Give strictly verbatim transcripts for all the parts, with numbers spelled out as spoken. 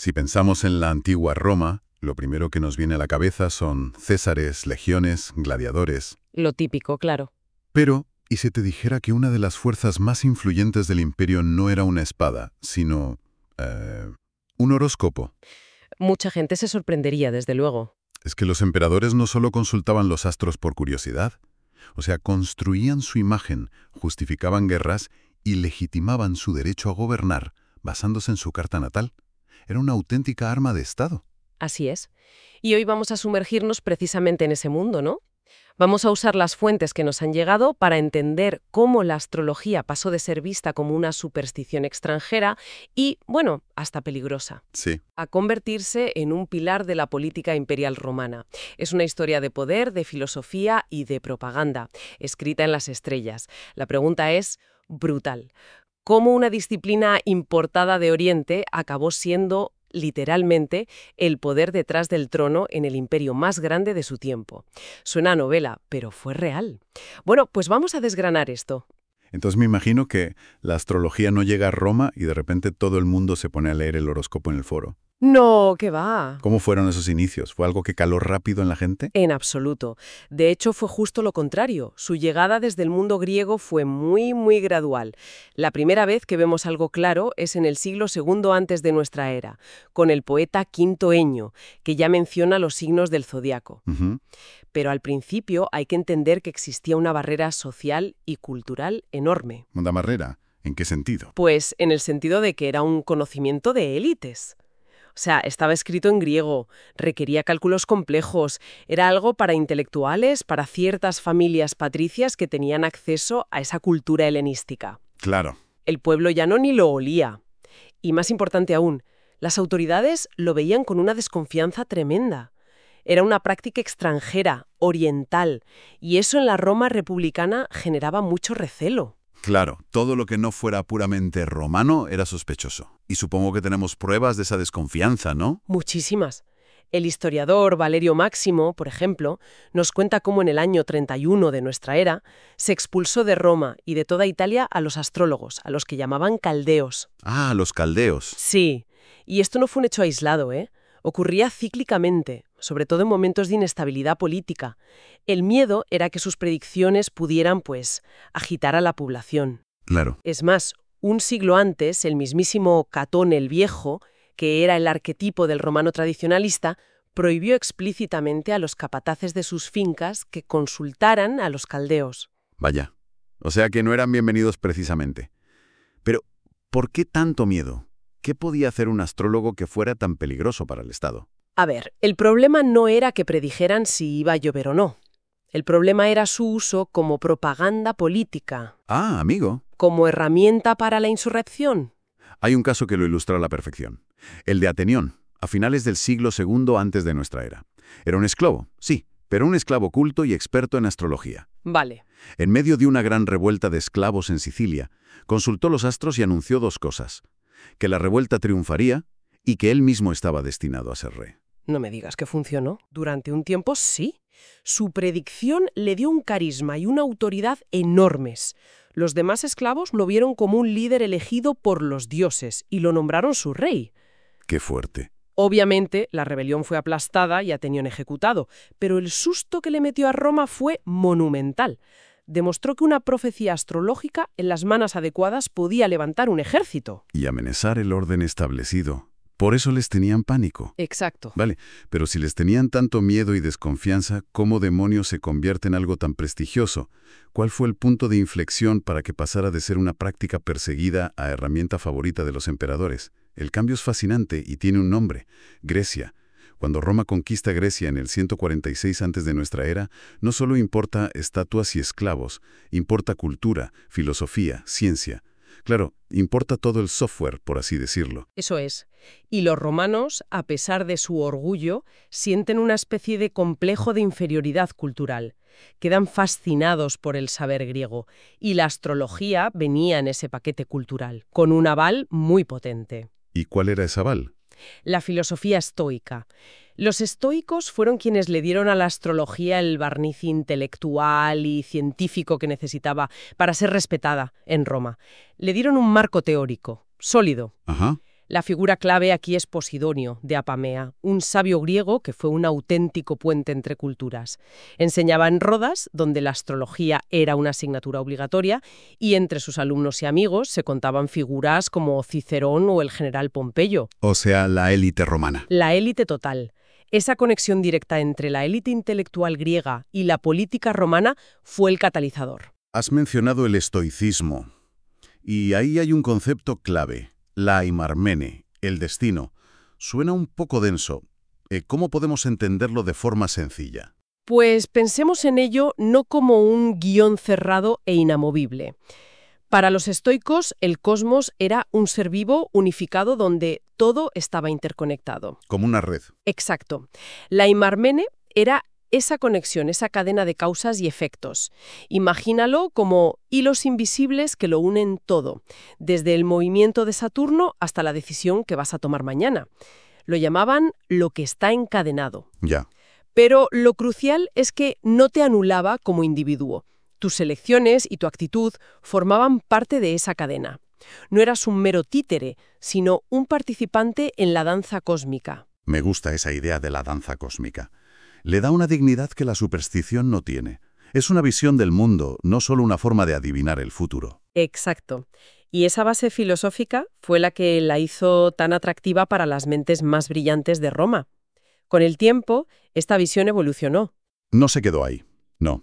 Si pensamos en la antigua Roma, lo primero que nos viene a la cabeza son césares, legiones, gladiadores. Lo típico, claro. Pero, ¿y si te dijera que una de las fuerzas más influyentes del imperio no era una espada, sino... Eh, un horóscopo? Mucha gente se sorprendería, desde luego. Es que los emperadores no solo consultaban los astros por curiosidad, o sea, construían su imagen, justificaban guerras y legitimaban su derecho a gobernar basándose en su carta natal. Era una auténtica arma de Estado. Así es. Y hoy vamos a sumergirnos precisamente en ese mundo, ¿no? Vamos a usar las fuentes que nos han llegado para entender cómo la astrología pasó de ser vista como una superstición extranjera y, bueno, hasta peligrosa, Sí. a convertirse en un pilar de la política imperial romana. Es una historia de poder, de filosofía y de propaganda, escrita en las estrellas. La pregunta es brutal. ¿Cómo una disciplina importada de Oriente acabó siendo literalmente el poder detrás del trono en el imperio más grande de su tiempo? Suena a novela, pero fue real. Bueno, pues vamos a desgranar esto. Entonces me imagino que la astrología no llega a Roma y de repente todo el mundo se pone a leer el horóscopo en el foro. No, ¿qué va? ¿Cómo fueron esos inicios? ¿Fue algo que caló rápido en la gente? En absoluto. De hecho, fue justo lo contrario. Su llegada desde el mundo griego fue muy, muy gradual. La primera vez que vemos algo claro es en el siglo segundo antes de nuestra era, con el poeta Quinto Enio, que ya menciona los signos del zodiaco. Ujú. Pero al principio hay que entender que existía una barrera social y cultural enorme. ¿Una barrera? ¿En qué sentido? Pues en el sentido de que era un conocimiento de élites. O sea, estaba escrito en griego, requería cálculos complejos, era algo para intelectuales, para ciertas familias patricias que tenían acceso a esa cultura helenística. Claro. El pueblo llano ni lo olía. Y más importante aún, las autoridades lo veían con una desconfianza tremenda. Era una práctica extranjera, oriental, y eso en la Roma republicana generaba mucho recelo. Claro, todo lo que no fuera puramente romano era sospechoso. Y supongo que tenemos pruebas de esa desconfianza, ¿no? Muchísimas. El historiador Valerio Máximo, por ejemplo, nos cuenta cómo en el año treinta y uno de nuestra era se expulsó de Roma y de toda Italia a los astrólogos, a los que llamaban caldeos. Ah, los caldeos. Sí, y esto no fue un hecho aislado, ¿eh? Ocurría cíclicamente, sobre todo en momentos de inestabilidad política. El miedo era que sus predicciones pudieran, pues, agitar a la población. Claro. Es más, un siglo antes, el mismísimo Catón el Viejo, que era el arquetipo del romano tradicionalista, prohibió explícitamente a los capataces de sus fincas que consultaran a los caldeos. Vaya. O sea que no eran bienvenidos precisamente. Pero, ¿por qué tanto miedo? ¿Qué podía hacer un astrólogo que fuera tan peligroso para el Estado? A ver, el problema no era que predijeran si iba a llover o no. El problema era su uso como propaganda política, Ah, amigo. como herramienta para la insurrección. Hay un caso que lo ilustra a la perfección. El de Atenión, a finales del siglo segundo antes de nuestra era. Era un esclavo, sí, pero un esclavo culto y experto en astrología. Vale. En medio de una gran revuelta de esclavos en Sicilia, consultó los astros y anunció dos cosas: que la revuelta triunfaría y que él mismo estaba destinado a ser rey. No me digas que funcionó. Durante un tiempo sí. Su predicción le dio un carisma y una autoridad enormes. Los demás esclavos lo vieron como un líder elegido por los dioses y lo nombraron su rey. ¡Qué fuerte! Obviamente, la rebelión fue aplastada y Atenión ejecutado, pero el susto que le metió a Roma fue monumental. Demostró que una profecía astrológica en las manos adecuadas podía levantar un ejército. Y amenazar el orden establecido. Por eso les tenían pánico. Exacto. Vale, pero si les tenían tanto miedo y desconfianza, ¿cómo demonios se convierte en algo tan prestigioso? ¿Cuál fue el punto de inflexión para que pasara de ser una práctica perseguida a herramienta favorita de los emperadores? El cambio es fascinante y tiene un nombre: Grecia. Cuando Roma conquista Grecia en el ciento cuarenta y seis antes de nuestra era, no solo importa estatuas y esclavos, importa cultura, filosofía, ciencia. Claro, importa todo el software, por así decirlo. Eso es. Y los romanos, a pesar de su orgullo, sienten una especie de complejo de inferioridad cultural. Quedan fascinados por el saber griego. Y la astrología venía en ese paquete cultural, con un aval muy potente. ¿Y cuál era ese aval? La filosofía estoica. Los estoicos fueron quienes le dieron a la astrología el barniz intelectual y científico que necesitaba para ser respetada en Roma. Le dieron un marco teórico, sólido. Ajá. La figura clave aquí es Posidonio, de Apamea, un sabio griego que fue un auténtico puente entre culturas. Enseñaba en Rodas, donde la astrología era una asignatura obligatoria, y entre sus alumnos y amigos se contaban figuras como Cicerón o el general Pompeyo. O sea, la élite romana. La élite total. Esa conexión directa entre la élite intelectual griega y la política romana fue el catalizador. Has mencionado el estoicismo. Y ahí hay un concepto clave. La aimarmene, el destino, suena un poco denso. Eh, ¿Cómo podemos entenderlo de forma sencilla? Pues pensemos en ello no como un guión cerrado e inamovible. Para los estoicos, el cosmos era un ser vivo unificado donde todo estaba interconectado. Como una red. Exacto. La aimarmene era esa conexión, esa cadena de causas y efectos. Imagínalo como hilos invisibles que lo unen todo, desde el movimiento de Saturno hasta la decisión que vas a tomar mañana. Lo llamaban lo que está encadenado. Ya. Pero lo crucial es que no te anulaba como individuo. Tus elecciones y tu actitud formaban parte de esa cadena. No eras un mero títere, sino un participante en la danza cósmica. Me gusta esa idea de la danza cósmica. Le da una dignidad que la superstición no tiene. Es una visión del mundo, no solo una forma de adivinar el futuro. Exacto. Y esa base filosófica fue la que la hizo tan atractiva para las mentes más brillantes de Roma. Con el tiempo, esta visión evolucionó. No se quedó ahí, no.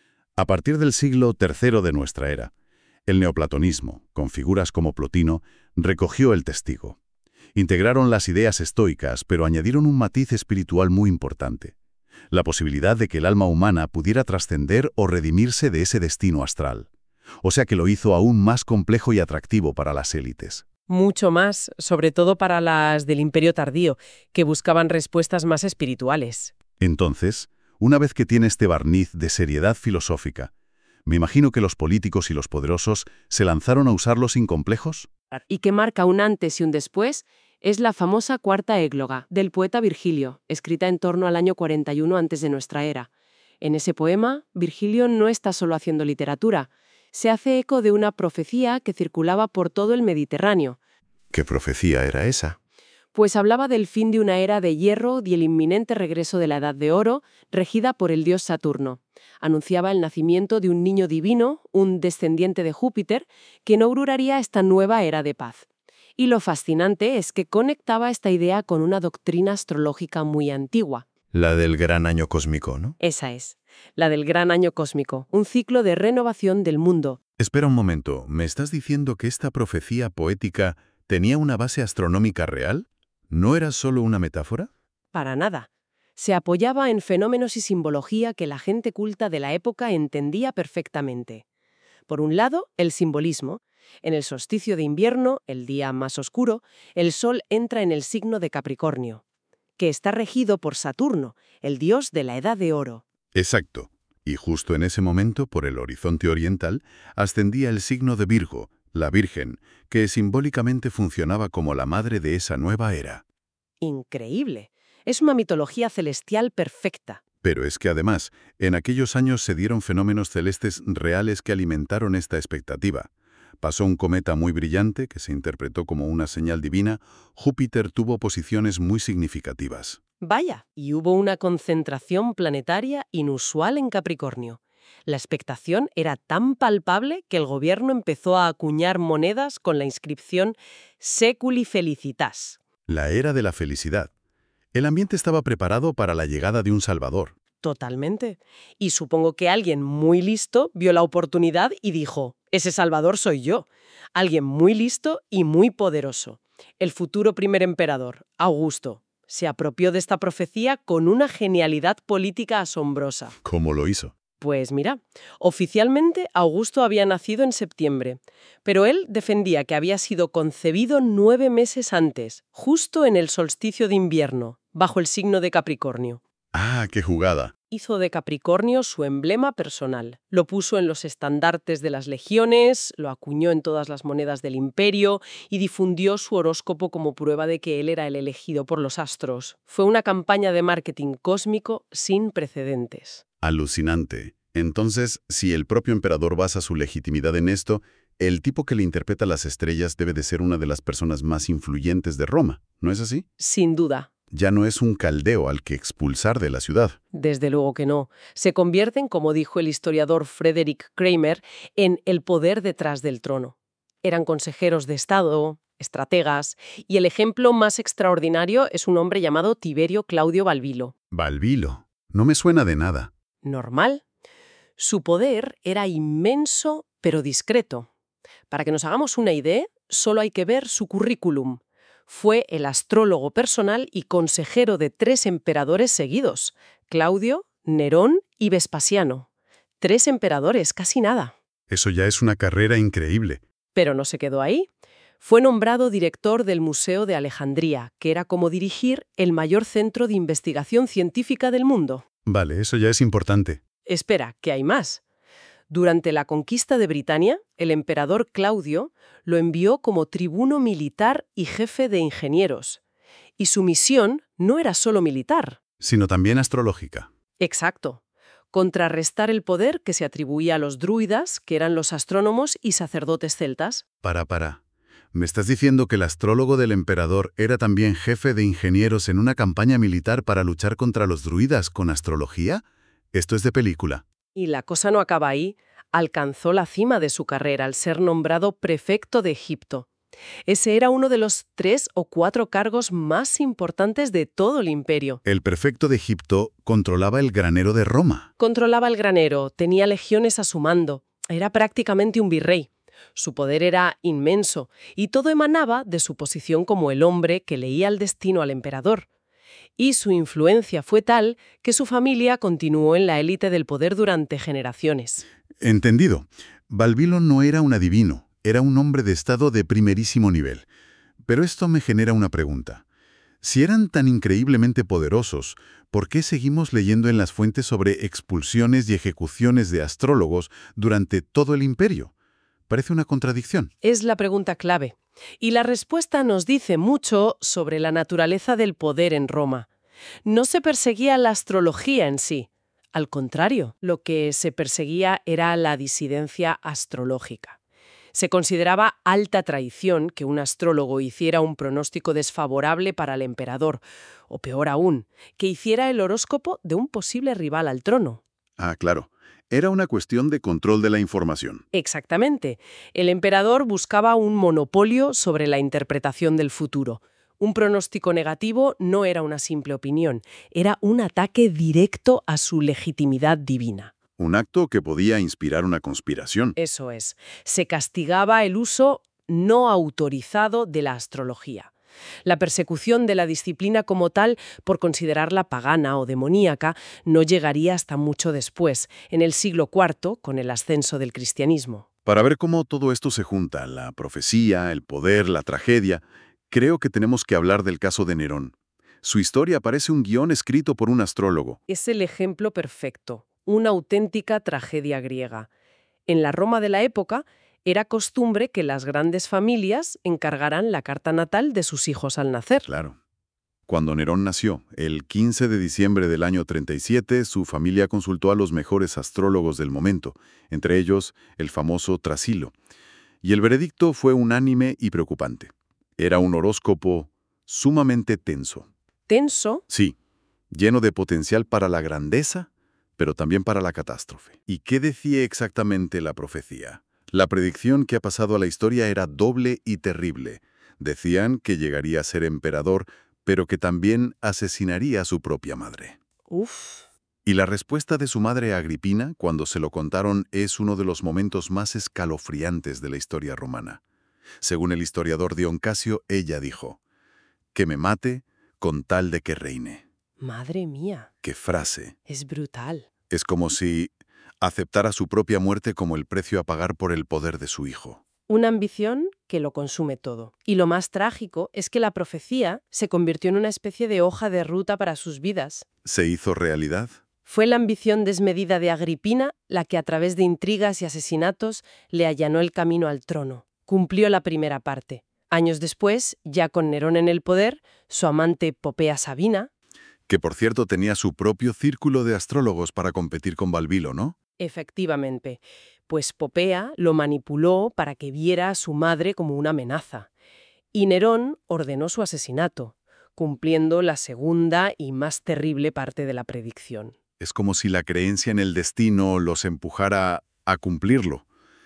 A partir del siglo tercero de nuestra era, el neoplatonismo, con figuras como Plotino, recogió el testigo. Integraron las ideas estoicas, pero añadieron un matiz espiritual muy importante. La posibilidad de que el alma humana pudiera trascender o redimirse de ese destino astral. O sea que lo hizo aún más complejo y atractivo para las élites. Mucho más, sobre todo para las del Imperio tardío, que buscaban respuestas más espirituales. Entonces, una vez que tiene este barniz de seriedad filosófica, me imagino que los políticos y los poderosos se lanzaron a usarlo sin complejos. Y que marca un antes y un después es la famosa Cuarta Égloga, del poeta Virgilio, escrita en torno al año cuarenta y uno antes de nuestra era. En ese poema, Virgilio no está solo haciendo literatura, se hace eco de una profecía que circulaba por todo el Mediterráneo. ¿Qué profecía era esa? Pues hablaba del fin de una era de hierro y el inminente regreso de la Edad de Oro, regida por el dios Saturno. Anunciaba el nacimiento de un niño divino, un descendiente de Júpiter, que inauguraría esta nueva era de paz. Y lo fascinante es que conectaba esta idea con una doctrina astrológica muy antigua. La del gran año cósmico, ¿no? Esa es, la del gran año cósmico, un ciclo de renovación del mundo. Espera un momento, ¿me estás diciendo que esta profecía poética tenía una base astronómica real? ¿No era solo una metáfora? Para nada. Se apoyaba en fenómenos y simbología que la gente culta de la época entendía perfectamente. Por un lado, el simbolismo. En el solsticio de invierno, el día más oscuro, el Sol entra en el signo de Capricornio, que está regido por Saturno, el dios de la Edad de Oro. Exacto. Y justo en ese momento, por el horizonte oriental, ascendía el signo de Virgo, la Virgen, que simbólicamente funcionaba como la madre de esa nueva era. Increíble. Es una mitología celestial perfecta. Pero es que además, en aquellos años se dieron fenómenos celestes reales que alimentaron esta expectativa. Pasó un cometa muy brillante, que se interpretó como una señal divina. Júpiter tuvo posiciones muy significativas. Vaya, y hubo una concentración planetaria inusual en Capricornio. La expectación era tan palpable que el gobierno empezó a acuñar monedas con la inscripción Seculi Felicitas. La era de la felicidad. El ambiente estaba preparado para la llegada de un Salvador. Totalmente. Y supongo que alguien muy listo vio la oportunidad y dijo, ese Salvador soy yo. Alguien muy listo y muy poderoso. El futuro primer emperador, Augusto, se apropió de esta profecía con una genialidad política asombrosa. ¿Cómo lo hizo? Pues mira, oficialmente Augusto había nacido en septiembre, pero él defendía que había sido concebido nueve meses antes, justo en el solsticio de invierno, bajo el signo de Capricornio. ¡Ah, qué jugada! Hizo de Capricornio su emblema personal. Lo puso en los estandartes de las legiones, lo acuñó en todas las monedas del imperio y difundió su horóscopo como prueba de que él era el elegido por los astros. Fue una campaña de marketing cósmico sin precedentes. Alucinante. Entonces, si el propio emperador basa su legitimidad en esto, El tipo que le interpreta las estrellas debe de ser una de las personas más influyentes de Roma, ¿no es así? Sin duda. Ya no es un caldeo al que expulsar de la ciudad. Desde luego que no. Se convierten, como dijo el historiador Frederick Kramer, en el poder detrás del trono. Eran consejeros de Estado, estrategas, y el ejemplo más extraordinario es un hombre llamado Tiberio Claudio Balbilo. Balbilo. No me suena de nada. Normal. Su poder era inmenso, pero discreto. Para que nos hagamos una idea, solo hay que ver su currículum. Fue el astrólogo personal y consejero de tres emperadores seguidos, Claudio, Nerón y Vespasiano. Tres emperadores, casi nada. Eso ya es una carrera increíble. Pero no se quedó ahí. Fue nombrado director del Museo de Alejandría, que era como dirigir el mayor centro de investigación científica del mundo. Vale, eso ya es importante. Espera, que hay más. Durante la conquista de Britania, el emperador Claudio lo envió como tribuno militar y jefe de ingenieros. Y su misión no era solo militar. Sino también astrológica. Exacto. Contrarrestar el poder que se atribuía a los druidas, que eran los astrónomos y sacerdotes celtas. Para, para. ¿Me estás diciendo que el astrólogo del emperador era también jefe de ingenieros en una campaña militar para luchar contra los druidas con astrología? Esto es de película. Y la cosa no acaba ahí. Alcanzó la cima de su carrera al ser nombrado prefecto de Egipto. Ese era uno de los tres o cuatro cargos más importantes de todo el imperio. El prefecto de Egipto controlaba el granero de Roma. Controlaba el granero, tenía legiones a su mando. Era prácticamente un virrey. Su poder era inmenso y todo emanaba de su posición como el hombre que leía el destino al emperador. Y su influencia fue tal que su familia continuó en la élite del poder durante generaciones. Entendido. Balbilo no era un adivino, era un hombre de estado de primerísimo nivel. Pero esto me genera una pregunta. Si eran tan increíblemente poderosos, ¿por qué seguimos leyendo en las fuentes sobre expulsiones y ejecuciones de astrólogos durante todo el imperio? Parece una contradicción. Es la pregunta clave. Y la respuesta nos dice mucho sobre la naturaleza del poder en Roma. No se perseguía la astrología en sí. Al contrario, lo que se perseguía era la disidencia astrológica. Se consideraba alta traición que un astrólogo hiciera un pronóstico desfavorable para el emperador, o peor aún, que hiciera el horóscopo de un posible rival al trono. Ah, claro. Era una cuestión de control de la información. Exactamente. El emperador buscaba un monopolio sobre la interpretación del futuro. Un pronóstico negativo no era una simple opinión, era un ataque directo a su legitimidad divina. Un acto que podía inspirar una conspiración. Eso es. Se castigaba el uso no autorizado de la astrología. La persecución de la disciplina como tal, por considerarla pagana o demoníaca, no llegaría hasta mucho después, en el siglo cuarto, con el ascenso del cristianismo. Para ver cómo todo esto se junta, la profecía, el poder, la tragedia, creo que tenemos que hablar del caso de Nerón. Su historia parece un guión escrito por un astrólogo. Es el ejemplo perfecto, una auténtica tragedia griega. En la Roma de la época, era costumbre que las grandes familias encargaran la carta natal de sus hijos al nacer. Claro. Cuando Nerón nació, el quince de diciembre del año treinta y siete, su familia consultó a los mejores astrólogos del momento, entre ellos el famoso Trasilo. Y el veredicto fue unánime y preocupante. Era un horóscopo sumamente tenso. ¿Tenso? Sí, lleno de potencial para la grandeza, pero también para la catástrofe. ¿Y qué decía exactamente la profecía? La predicción que ha pasado a la historia era doble y terrible. Decían que llegaría a ser emperador, pero que también asesinaría a su propia madre. Uf. Y la respuesta de su madre Agripina, cuando se lo contaron, es uno de los momentos más escalofriantes de la historia romana. Según el historiador Dion Casio, ella dijo: «Que me mate con tal de que reine». Madre mía. ¡Qué frase! Es brutal. Es como si aceptara su propia muerte como el precio a pagar por el poder de su hijo. Una ambición que lo consume todo. Y lo más trágico es que la profecía se convirtió en una especie de hoja de ruta para sus vidas. ¿Se hizo realidad? Fue la ambición desmedida de Agripina la que a través de intrigas y asesinatos le allanó el camino al trono. Cumplió la primera parte. Años después, ya con Nerón en el poder, su amante Popea Sabina, que por cierto tenía su propio círculo de astrólogos para competir con Balbilo, ¿no? efectivamente, Pues Popea lo manipuló para que viera a su madre como una amenaza. Y Nerón ordenó su asesinato, cumpliendo la segunda y más terrible parte de la predicción. Es como si la creencia en el destino los empujara a cumplirlo.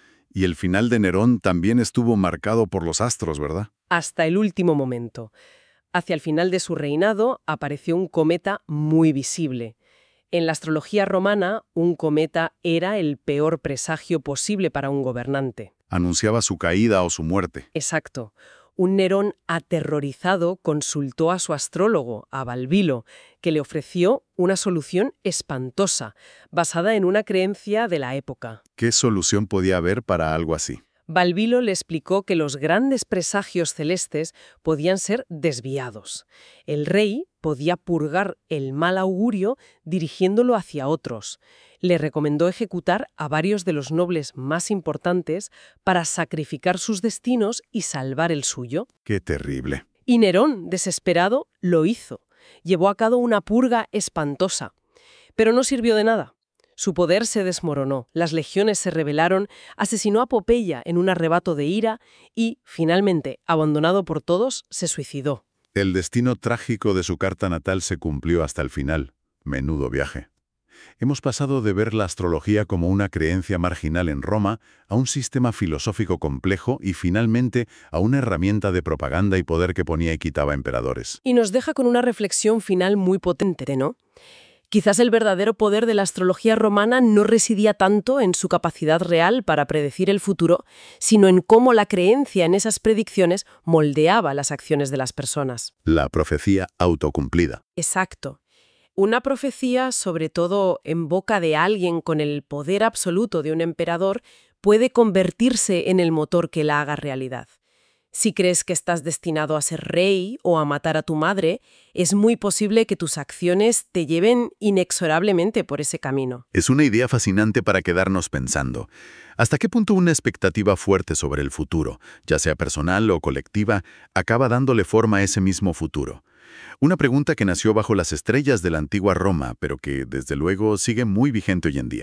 Y el final de Nerón también estuvo marcado por los astros, ¿verdad? Hasta el último momento. Hacia el final de su reinado apareció un cometa muy visible. En la astrología romana, un cometa era el peor presagio posible para un gobernante. Anunciaba su caída o su muerte. Exacto. Un Nerón aterrorizado consultó a su astrólogo, a Balbilo, que le ofreció una solución espantosa, basada en una creencia de la época. ¿Qué solución podía haber para algo así? Balbilo le explicó que los grandes presagios celestes podían ser desviados. El rey podía purgar el mal augurio dirigiéndolo hacia otros. Le recomendó ejecutar a varios de los nobles más importantes para sacrificar sus destinos y salvar el suyo. ¡Qué terrible! Y Nerón, desesperado, lo hizo. Llevó a cabo una purga espantosa. Pero no sirvió de nada. Su poder se desmoronó, las legiones se rebelaron, asesinó a Pompeya en un arrebato de ira y, finalmente, abandonado por todos, se suicidó. El destino trágico de su carta natal se cumplió hasta el final. Menudo viaje. Hemos pasado de ver la astrología como una creencia marginal en Roma a un sistema filosófico complejo y, finalmente, a una herramienta de propaganda y poder que ponía y quitaba emperadores. Y nos deja con una reflexión final muy potente, ¿no? Quizás el verdadero poder de la astrología romana no residía tanto en su capacidad real para predecir el futuro, sino en cómo la creencia en esas predicciones moldeaba las acciones de las personas. La profecía autocumplida. Exacto. Una profecía, sobre todo en boca de alguien con el poder absoluto de un emperador, puede convertirse en el motor que la haga realidad. Si crees que estás destinado a ser rey o a matar a tu madre, es muy posible que tus acciones te lleven inexorablemente por ese camino. Es una idea fascinante para quedarnos pensando. ¿Hasta qué punto una expectativa fuerte sobre el futuro, ya sea personal o colectiva, acaba dándole forma a ese mismo futuro? Una pregunta que nació bajo las estrellas de la antigua Roma, pero que, desde luego, sigue muy vigente hoy en día.